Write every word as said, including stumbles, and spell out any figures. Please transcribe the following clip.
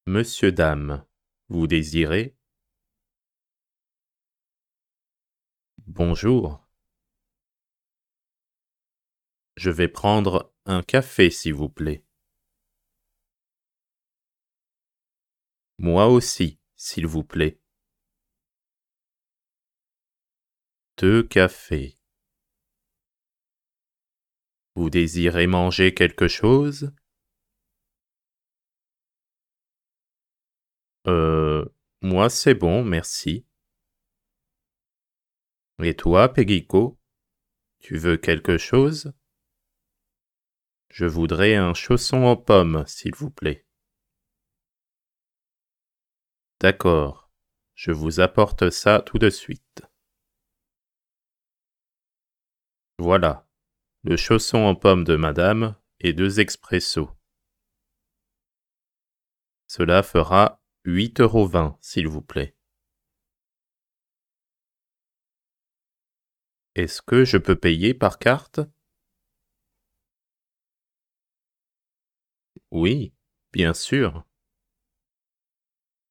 Monsieur, dame, vous désirez? Bonjour. Je vais prendre un café, s'il vous plaît. Moi aussi, s'il vous plaît. Deux cafés. Vous désirez manger quelque chose? Euh, moi c'est bon, merci. Et toi, Peggyco, tu veux quelque chose? Je voudrais un chausson aux pommes, s'il vous plaît. D'accord, je vous apporte ça tout de suite. Voilà, le chausson aux pommes de madame et deux expressos. Cela fera huit euros vingt, s'il vous plaît. Est-ce que je peux payer par carte? Oui, bien sûr.